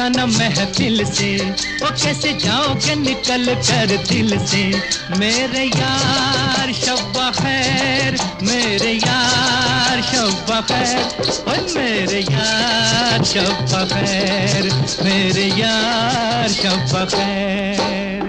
जाना महफिल से, वो कैसे जाओगे निकल कर दिल से। मेरे यार शब्बा खैर, मेरे यार शब्बा खैर, ओए मेरे यार शब्बा खैर, मेरे यार शब्बा खैर।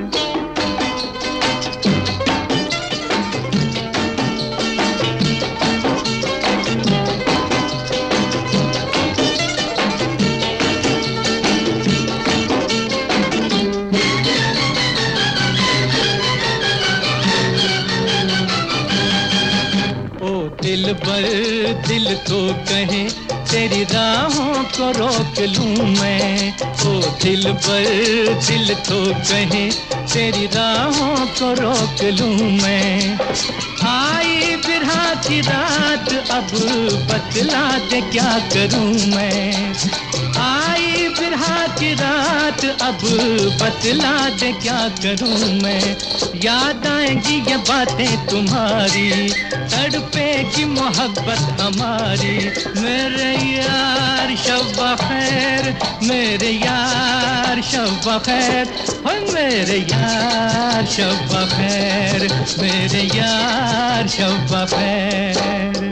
दिल बर दिल तो कहे तेरी राहों को रोक लूं मैं। ओ दिल बर दिल तो कहे तेरी राहों को रोक लूं मैं। आई बिरहा की रात अब बतला दे क्या करूं मैं। आई बिरहा की रात अब बतला दे क्या करूं मैं। याद आएंगी ये बातें तुम्हारी, तड़पेगी मोहब्बत हमारी। मेरे यार शब्बा खैर, मेरे यार शब्बा खैर, हो मेरे यार शब्बा खैर, मेरे यार शब्बा खैर।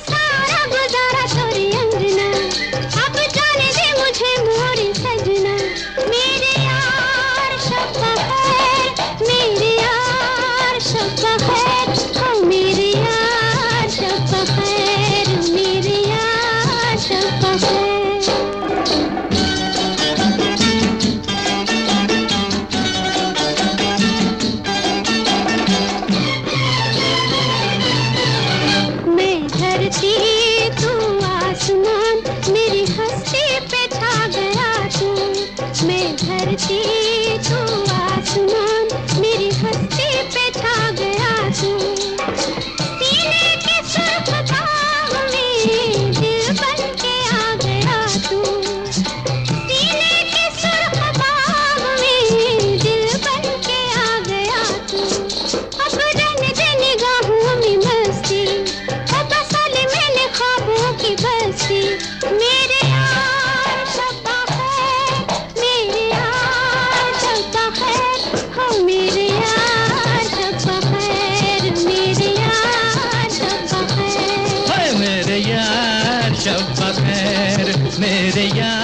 तू आसमान मेरी हस्ती पे छा गया तू। मैं धरती तू आसमान मेरी हस्ती पे छा गया तू। सीने के सुर्ख दाग में दिल बन के आ गया तू। सीने के सुर्ख दाग में दिल बन के आ गया तू। अब रहने दे निगाहों में मस्ती, की बस्ती। मेरे यार शब्बा खैर, मेरे यार शब्बा खैर, हो मेरे यार शब्बा खैर, मेरे यार शब्बा खैर, मेरे यार शब्बा खैर, मेरे यार